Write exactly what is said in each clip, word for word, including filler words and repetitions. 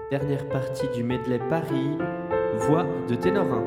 Dernière partie du medley Paris, voix de Ténorin.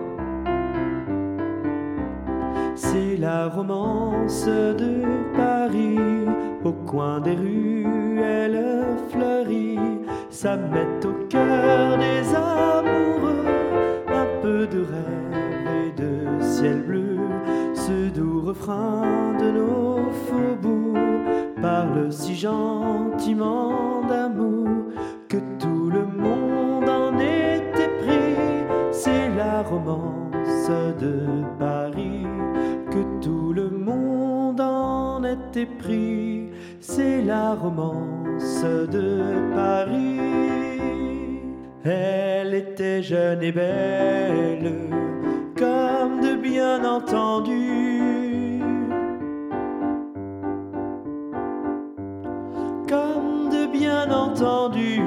C'est la romance de Paris, au coin des rues elle fleurit, ça met au cœur des amoureux un peu de rêve et de ciel bleu. Ce doux refrain de nos faubourgs parle si gentiment d'amour que tout le monde en était pris. C'est la romance de Paris, que tout le monde en était pris. C'est la romance de Paris. Elle était jeune et belle, comme de bien entendu, comme de bien entendu.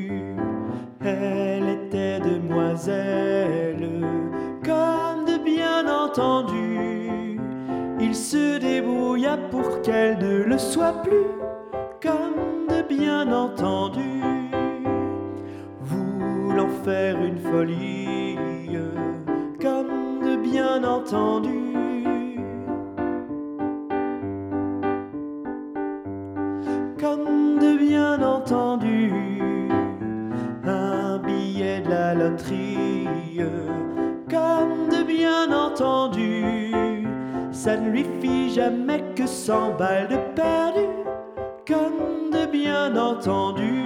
Elle était demoiselle, comme de bien entendu. Il se débrouilla pour qu'elle ne le soit plus, comme de bien entendu. Voulant faire une folie, comme de bien entendu. Comme de bien entendu. Un billet de la loterie, comme de bien entendu. Ça ne lui fit jamais que cent balles de perdu, comme de bien entendu.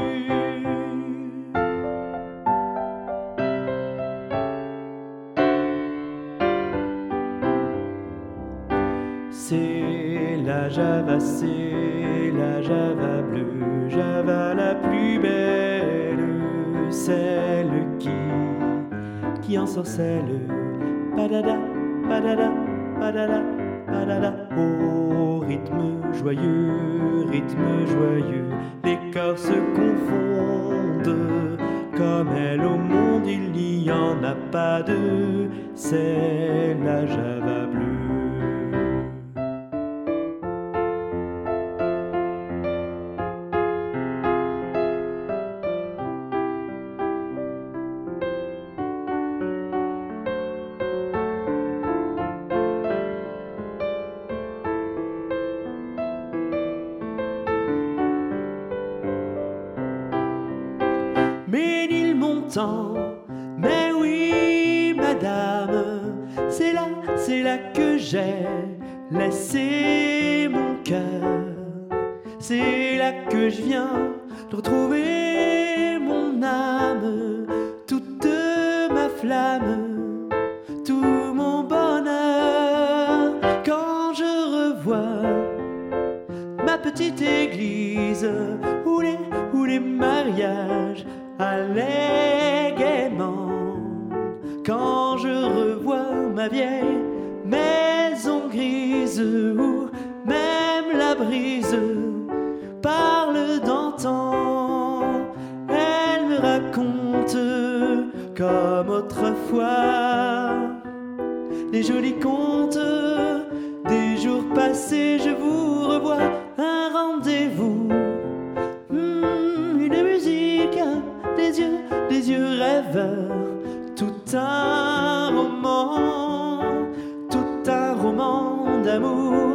C'est la Java, c'est la Java bleue, Java la plus belle, celle qui, qui ensorcelle. Padada, padada, padada, padada. Au rythme joyeux, rythme joyeux, les corps se confondent. Comme elle au monde, il n'y en a pas deux, c'est la Java bleue. Ménilmontant, mais oui, madame, c'est là, c'est là que j'ai laissé mon cœur. C'est là que je viens de retrouver mon âme, toute ma flamme, tout mon bonheur. Quand je revois ma petite église où les, où les mariages allaient gaiement, quand je revois ma vieille maison grise où même la brise parle d'antan, elle me raconte comme autrefois les jolis contes des jours passés. Je vous revois, un rendez-vous, mmh, une musique, des yeux, des yeux rêveurs, tout un roman, tout un roman d'amour.